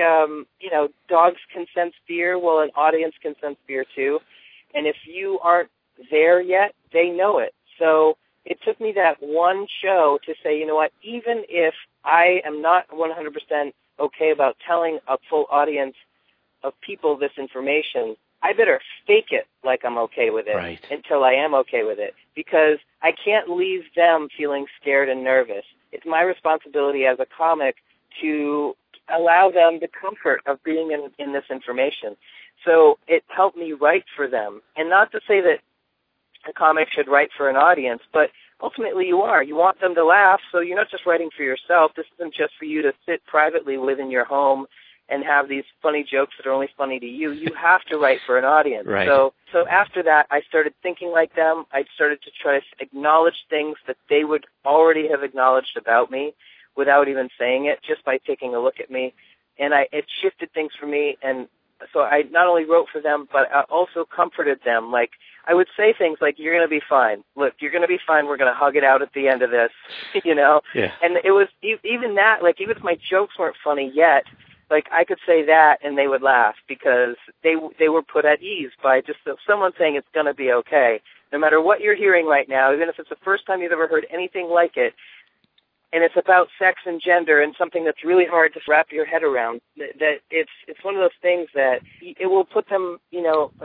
dogs can sense fear. Well, an audience can sense fear too. And if you aren't there yet, they know it. So it took me that one show to say, you know what, even if I am not 100% okay about telling a full audience of people this information, I better fake it like I'm okay with it until I am okay with it, because I can't leave them feeling scared and nervous. It's my responsibility as a comic to allow them the comfort of being in this information. So it helped me write for them. And not to say that a comic should write for an audience, but ultimately you are. You want them to laugh, so you're not just writing for yourself. This isn't just for you to sit privately within your home and have these funny jokes that are only funny to you. You have to write for an audience. Right. So after that, I started thinking like them. I started to try to acknowledge things that they would already have acknowledged about me without even saying it, just by taking a look at me. And it shifted things for me. And so I not only wrote for them, but I also comforted them. Like, I would say things like, you're going to be fine. Look, you're going to be fine. We're going to hug it out at the end of this, Yeah. And it was even that, like, even if my jokes weren't funny yet, like, I could say that and they would laugh, because they were put at ease by just someone saying it's going to be okay. No matter what you're hearing right now, even if it's the first time you've ever heard anything like it, and it's about sex and gender and something that's really hard to wrap your head around, that it's one of those things that it will put them, in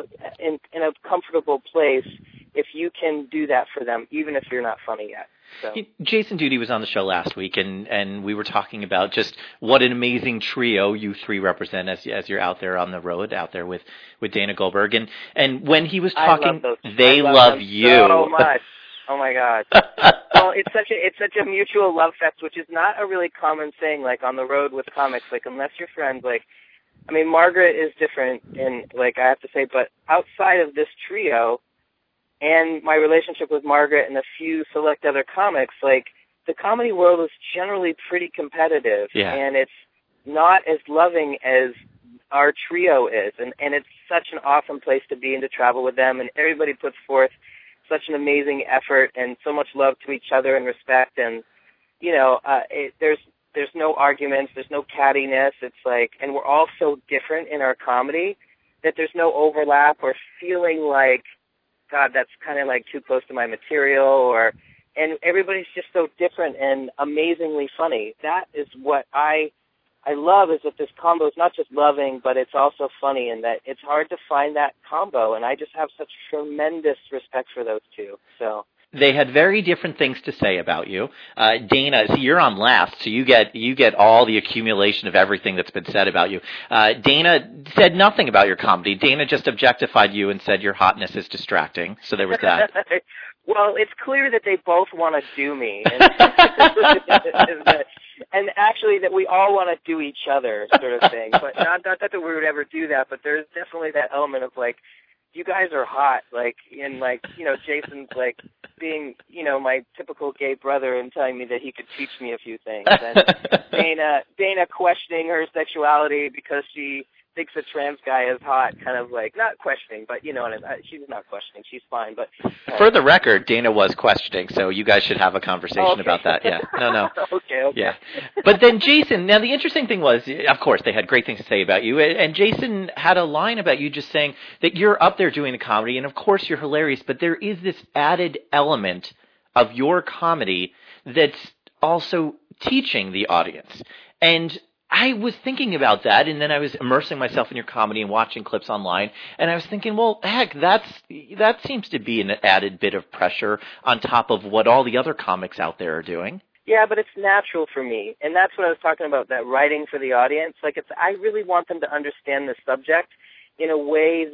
a comfortable place if you can do that for them, even if you're not funny yet. So. Jason Duty was on the show last week, and we were talking about just what an amazing trio you three represent as you're out there on the road, out there with Dana Goldberg. And when he was talking, they love you so much. Oh my God! Well, it's such a mutual love fest, which is not a really common thing. Like on the road with comics, like unless you're friends, like I mean, Margaret is different, and like I have to say, but outside of this trio, and my relationship with Margaret and a few select other comics, like the comedy world is generally pretty competitive, and it's not as loving as our trio is, and it's such an awesome place to be and to travel with them, and everybody puts forth such an amazing effort and so much love to each other and respect, and there's no arguments, there's no cattiness. It's like, and we're all so different in our comedy that there's no overlap or feeling like, God, that's kind of like too close to my material, and everybody's just so different and amazingly funny. That is what I love, is that this combo is not just loving, but it's also funny, and that it's hard to find that combo, and I just have such tremendous respect for those two. So they had very different things to say about you. Dana, see, you're on last, so you get all the accumulation of everything that's been said about you. Dana said nothing about your comedy. Dana just objectified you and said your hotness is distracting. So there was that. Well, it's clear that they both want to do me. And actually that we all want to do each other, sort of thing. But not that we would ever do that, but there's definitely that element of like, you guys are hot, like, and like, Jason's like being, my typical gay brother and telling me that he could teach me a few things. And Dana questioning her sexuality because she thinks a trans guy is hot, kind of like, not questioning, but she's not questioning, she's fine. But for the record, Dana was questioning, so you guys should have a conversation about that. Yeah, no. Okay. Yeah, but then Jason. Now the interesting thing was, of course, they had great things to say about you, and Jason had a line about you just saying that you're up there doing the comedy, and of course you're hilarious, but there is this added element of your comedy that's also teaching the audience. And I was thinking about that, and then I was immersing myself in your comedy and watching clips online, and I was thinking, well, heck, that seems to be an added bit of pressure on top of what all the other comics out there are doing. Yeah, but it's natural for me, and that's what I was talking about, that writing for the audience. Like, I really want them to understand the subject in a way that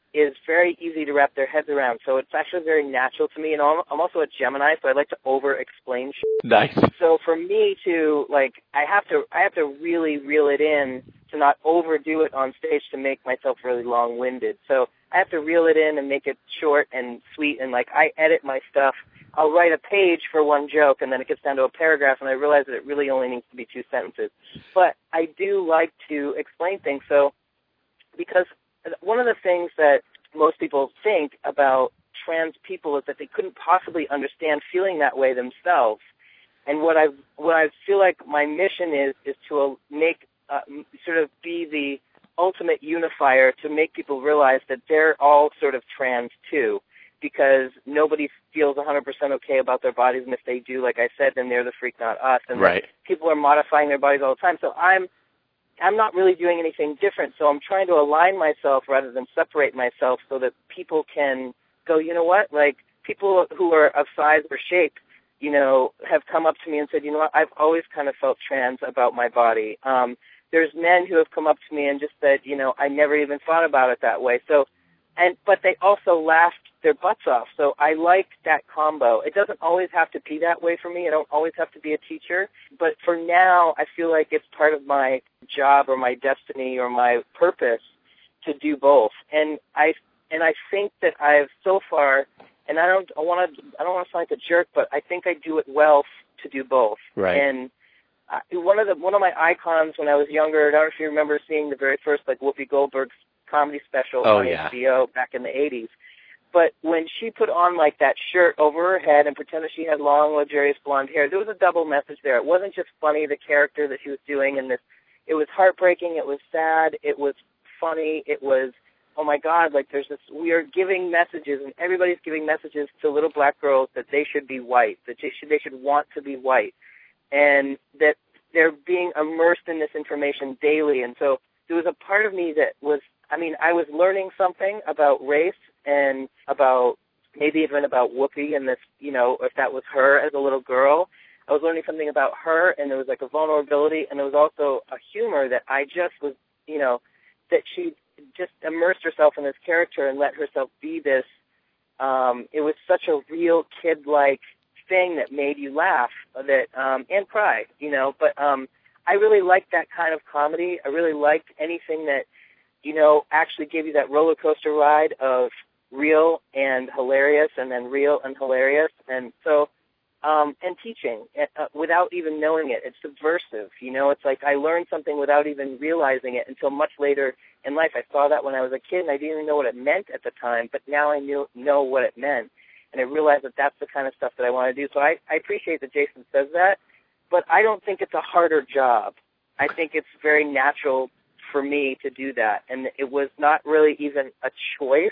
is very easy to wrap their heads around. So it's actually very natural to me. And I'm also a Gemini, so I like to over-explain shit. Nice. So for me to, like, I have to really reel it in to not overdo it on stage to make myself really long-winded. So I have to reel it in and make it short and sweet. And, like, I edit my stuff. I'll write a page for one joke, and then it gets down to a paragraph, and I realize that it really only needs to be 2 sentences. But I do like to explain things. So because one of the things that most people think about trans people is that they couldn't possibly understand feeling that way themselves. And what I feel like my mission is to make sort of be the ultimate unifier to make people realize that they're all sort of trans too, because nobody feels 100% okay about their bodies, and if they do, like I said, then they're the freak, not us. And right. People are modifying their bodies all the time. So I'm not really doing anything different, so I'm trying to align myself rather than separate myself so that people can go, you know what, like people who are of size or shape, you know, have come up to me and said, you know what, I've always kind of felt trans about my body. There's men who have come up to me and just said, you know, I never even thought about it that way. So, but they also laughed their butts off. So I like that combo. It doesn't always have to be that way for me. I don't always have to be a teacher. But for now, I feel like it's part of my job or my destiny or my purpose to do both. And I think that I've so far, and I don't want to sound like a jerk, but I think I do it well to do both. Right. And one of my icons when I was younger, I don't know if you remember seeing the very first like Whoopi Goldberg's comedy special on HBO back in the 80s. But when she put on like that shirt over her head and pretended she had long, luxurious blonde hair, there was a double message there. It wasn't just funny, the character that she was doing, and it was heartbreaking, it was sad, it was funny, it was, oh my God, like we are giving messages, and everybody's giving messages to little black girls that they should be white, that they should want to be white, and that they're being immersed in this information daily. And so there was a part of me that was, I was learning something about race and about maybe even about Whoopi and this, you know, if that was her as a little girl. I was learning something about her, and there was like a vulnerability, and there was also a humor that I just was, you know, that she just immersed herself in this character and let herself be this. It was such a real kid-like thing that made you laugh and cry, you know. But I really liked that kind of comedy. I really liked anything that, you know, actually gave you that roller coaster ride of real and hilarious and then real and hilarious. And so, and teaching without even knowing it. It's subversive, you know. It's like I learned something without even realizing it until much later in life. I saw that when I was a kid, and I didn't even know what it meant at the time, but now I know what it meant. And I realized that that's the kind of stuff that I want to do. So I appreciate that Jason says that, but I don't think it's a harder job. I think it's very natural for me to do that. And it was not really even a choice.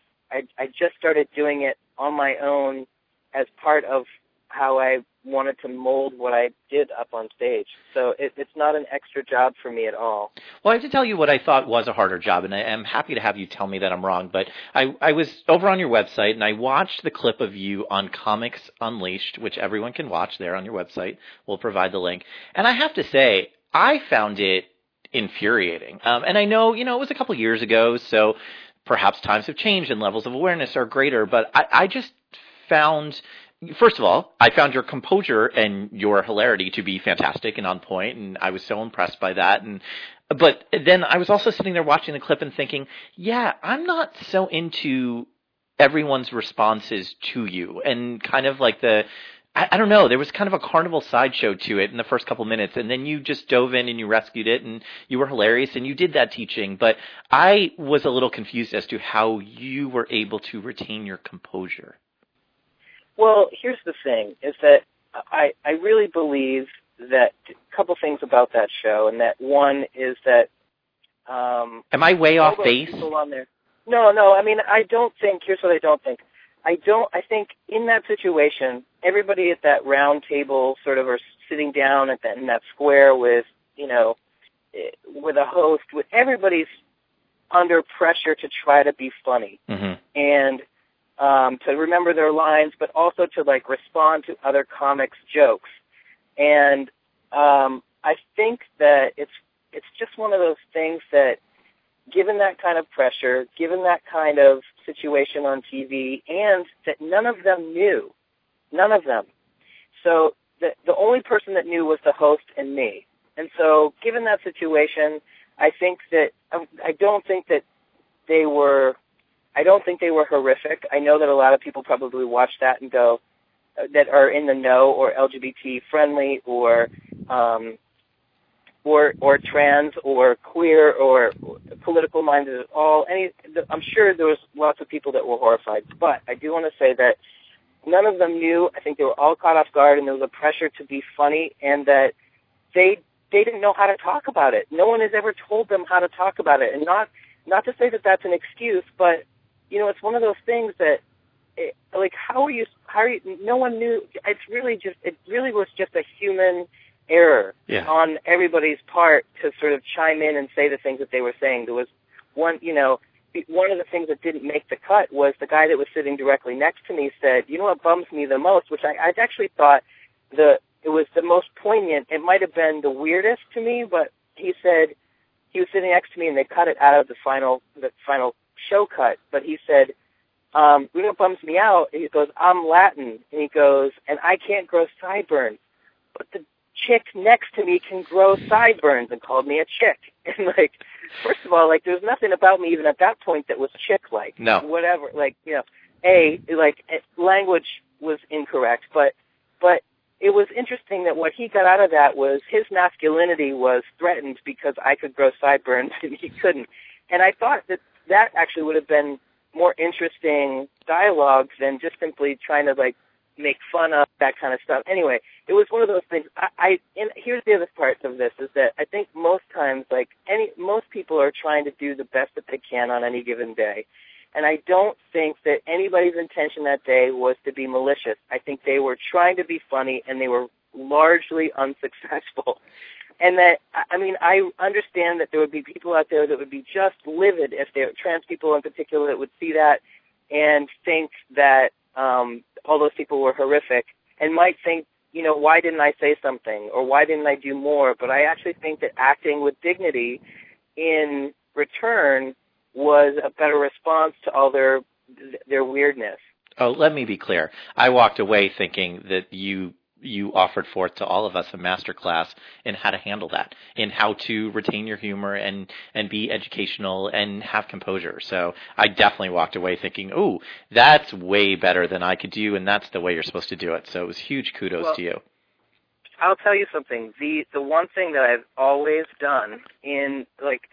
I just started doing it on my own as part of how I wanted to mold what I did up on stage. So it's not an extra job for me at all. Well, I have to tell you what I thought was a harder job, and I am happy to have you tell me that I'm wrong, but I was over on your website, and I watched the clip of you on Comics Unleashed, which everyone can watch there on your website. We'll provide the link. And I have to say, I found it infuriating. And I know, you know, it was a couple years ago, so perhaps times have changed and levels of awareness are greater, but I just found... First of all, I found your composure and your hilarity to be fantastic and on point, and I was so impressed by that. But then I was also sitting there watching the clip and thinking, yeah, I'm not so into everyone's responses to you, and kind of like I don't know, there was kind of a carnival sideshow to it in the first couple minutes, and then you just dove in and you rescued it, and you were hilarious, and you did that teaching. But I was a little confused as to how you were able to retain your composure. Well, here's the thing, is that I really believe that a couple things about that show, and that one is that... Am I way off base? On there. No, I don't think, here's what I don't think. I think in that situation, everybody at that round table sort of are sitting down in that square with, you know, with a host, with everybody's under pressure to try to be funny. Mm-hmm. And... to remember their lines, but also to like respond to other comics' jokes. And I think that it's just one of those things that given that kind of pressure, given that kind of situation on TV, and that none of them knew. None of them. So the only person that knew was the host and me. And so given that situation, I don't think they were horrific. I know that a lot of people probably watch that and go, that are in the know or LGBT friendly or trans or queer or political minded at all. I'm sure there was lots of people that were horrified, but I do want to say that none of them knew. I think they were all caught off guard, and there was a pressure to be funny, and that they didn't know how to talk about it. No one has ever told them how to talk about it, and not to say that that's an excuse, but it's one of those things that how are you? No one knew. It really was just a human error on everybody's part to sort of chime in and say the things that they were saying. There was one of the things that didn't make the cut was the guy that was sitting directly next to me said, what bums me the most, which I actually thought it was the most poignant. It might have been the weirdest to me, but he said he was sitting next to me and they cut it out of the final show cut. But he said, what bums me out, and he goes, I'm Latin, and he goes, and I can't grow sideburns, but the chick next to me can grow sideburns, and called me a chick. And first of all, there's nothing about me even at that point that was chick-like. No. Whatever, language was incorrect, but it was interesting that what he got out of that was his masculinity was threatened because I could grow sideburns and he couldn't. And I thought that actually would have been more interesting dialogue than just simply trying to make fun of that kind of stuff. Anyway, it was one of those things. And here's the other part of this is that I think most times, most people are trying to do the best that they can on any given day. And I don't think that anybody's intention that day was to be malicious. I think they were trying to be funny, and they were largely unsuccessful. And that, I understand that there would be people out there that would be just livid if they're trans people in particular that would see that and think that all those people were horrific and might think, why didn't I say something or why didn't I do more? But I actually think that acting with dignity in return was a better response to all their weirdness. Oh, let me be clear. I walked away thinking that you offered forth to all of us a master class in how to handle that, in how to retain your humor and be educational and have composure. So I definitely walked away thinking, oh, that's way better than I could do, and that's the way you're supposed to do it. So it was huge kudos to you. I'll tell you something. The one thing that I've always done in,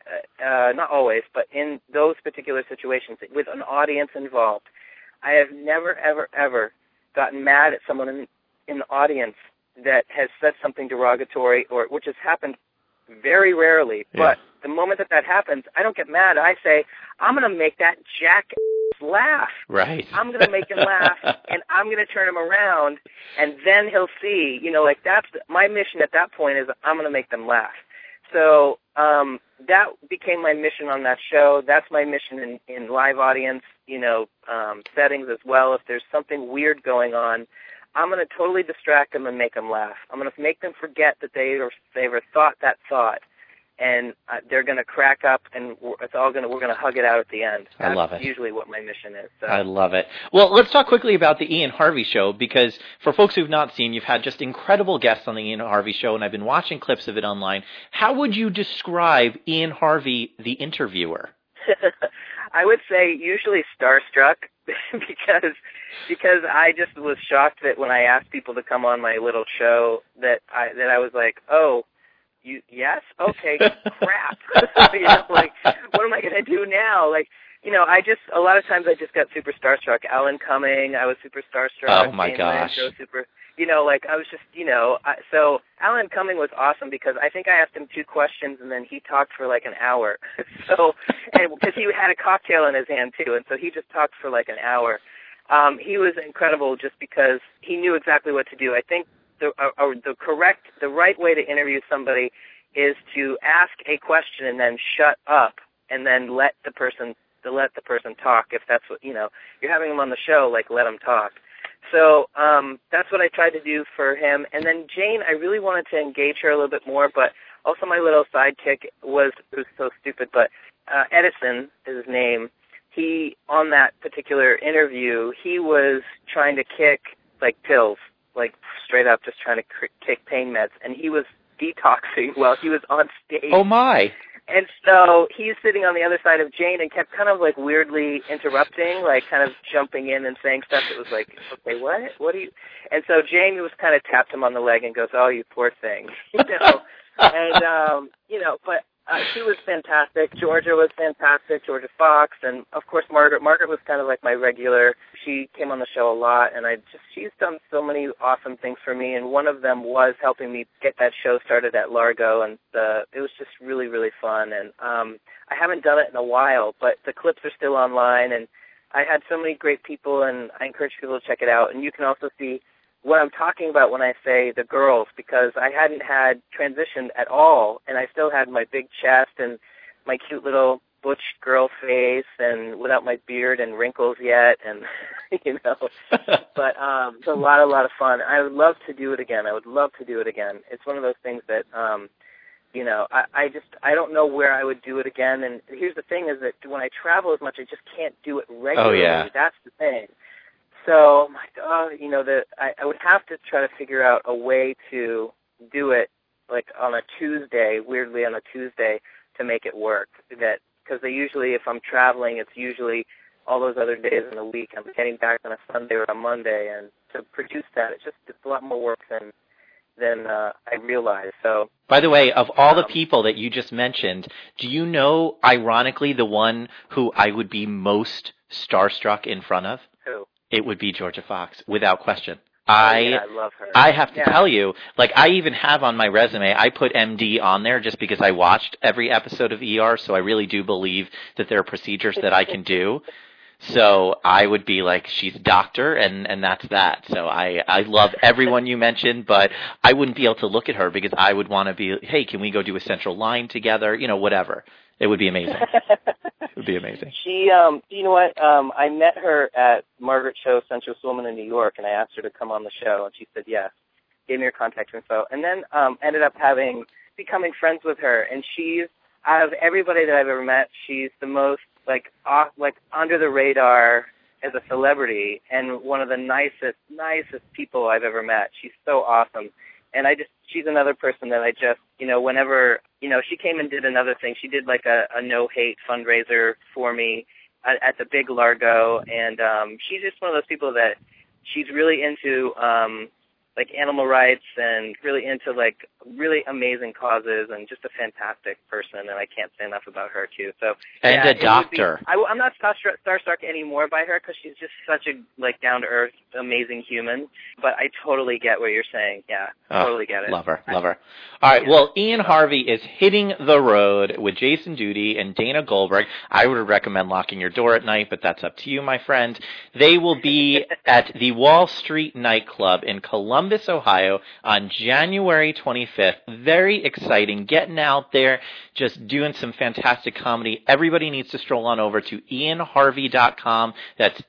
not always, but in those particular situations with an audience involved, I have never, ever, ever gotten mad at someone in the audience that has said something derogatory, which has happened very rarely. Yeah. But the moment that happens, I don't get mad. I say, I'm going to make that jackass laugh. Right. I'm going to make him laugh, and I'm going to turn him around, and then he'll see. That's my mission at that point is I'm going to make them laugh. So that became my mission on that show. That's my mission in live audience, settings as well. If there's something weird going on, I'm going to totally distract them and make them laugh. I'm going to make them forget that they ever thought that thought, and they're going to crack up, and we're going to hug it out at the end. I love it. That's usually what my mission is. So. I love it. Well, let's talk quickly about the Ian Harvey Show, because for folks who've not seen, you've had just incredible guests on the Ian Harvey Show, and I've been watching clips of it online. How would you describe Ian Harvey, the interviewer? I would say usually starstruck because I just was shocked that when I asked people to come on my little show that I was like, oh, yes? Okay, crap. What am I going to do now? A lot of times I just got super starstruck. Alan Cumming, I was super starstruck. Oh, my gosh. I was just, so Alan Cumming was awesome because I think I asked him 2 questions and then he talked for an hour. And because he had a cocktail in his hand too, and so he just talked for an hour. He was incredible just because he knew exactly what to do. I think the right way to interview somebody is to ask a question and then shut up and then let the person talk. If that's what, you're having him on the show, let him talk. So that's what I tried to do for him. And then Jane, I really wanted to engage her a little bit more, but also my little sidekick was so stupid, but Edison is his name. He, on that particular interview, he was trying to kick, like, pills, like, straight up just trying to kick pain meds, and he was detoxing while he was on stage. Oh, my. And so he's sitting on the other side of Jane and kept kind of, like, weirdly interrupting, like, kind of jumping in and saying stuff that was like, okay, what? What do you... And so Jane was kind of tapped him on the leg and goes, oh, you poor thing. And, but she was fantastic. Georgia was fantastic, Georgia Fox, and of course Margaret. Margaret was kind of like my regular. She came on the show a lot, and she's done so many awesome things for me, and one of them was helping me get that show started at Largo, and it was just really, really fun. And I haven't done it in a while, but the clips are still online, and I had so many great people, and I encourage people to check it out. And you can also see what I'm talking about when I say the girls, because I hadn't had transitioned at all, and I still had my big chest and my cute little butch girl face, and without my beard and wrinkles yet, and but it's a lot of fun. I would love to do it again. It's one of those things that I don't know where I would do it again. And here's the thing: is that when I travel as much, I just can't do it regularly. Oh yeah, that's the thing. So, I would have to try to figure out a way to do it, like, on a Tuesday, weirdly on a Tuesday, to make it work. Because if I'm traveling, it's usually all those other days in the week. I'm getting back on a Sunday or a Monday, and to produce that, it's a lot more work than I realized. So, by the way, of all the people that you just mentioned, do you know, ironically, the one who I would be most starstruck in front of? Who? It would be Georgia Fox, without question. I love her. I have to tell you, like, I even have on my resume, I put MD on there just because I watched every episode of ER, so I really do believe that there are procedures that I can do. So I would be like, she's a doctor, and that's that. So I love everyone you mentioned, but I wouldn't be able to look at her because I would want to be, hey, can we go do a central line together? Whatever. It would be amazing. It would be amazing. She, you know what? I met her at Margaret Show Sensuous Woman in New York, and I asked her to come on the show, and she said yes. Gave me her contact info, and then ended up becoming friends with her. And she's, out of everybody that I've ever met, she's the most like under the radar as a celebrity, and one of the nicest people I've ever met. She's so awesome. And she's another person that I just, whenever, she came and did another thing. She did like a no-hate fundraiser for me at the big Largo. And she's just one of those people that she's really into, like, animal rights and really into, like, really amazing causes, and just a fantastic person. And I can't say enough about her, too. So, and a doctor. I'm not starstruck anymore by her because she's just such a, like, down-to-earth, amazing human. But I totally get what you're saying. Yeah, totally get it. Love her. All right, well, Ian Harvey is hitting the road with Jason Duty and Dana Goldberg. I would recommend locking your door at night, but that's up to you, my friend. They will be at the Wall Street Nightclub in Columbus, Ohio on January 25th. Very exciting. Getting out there, just doing some fantastic comedy. Everybody needs to stroll on over to IanHarvey.com. That's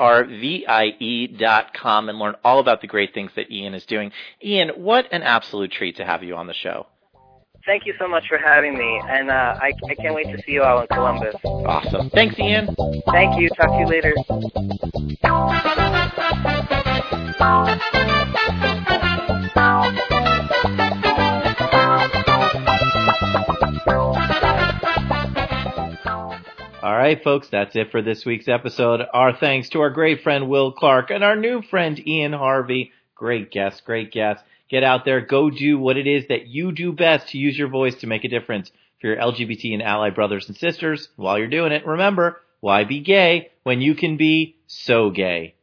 HARVIE.com, and learn all about the great things that Ian is doing. Ian, what an absolute treat to have you on the show. Thank you so much for having me, and I can't wait to see you all in Columbus. Awesome. Thanks, Ian. Thank you. Talk to you later. All right, folks, that's it for this week's episode. Our thanks to our great friend Will Clark and our new friend Ian Harvey. Great guest. Get out there, go do what it is that you do best to use your voice to make a difference for your LGBT and ally brothers and sisters. While you're doing it, remember, why be gay when you can be so gay?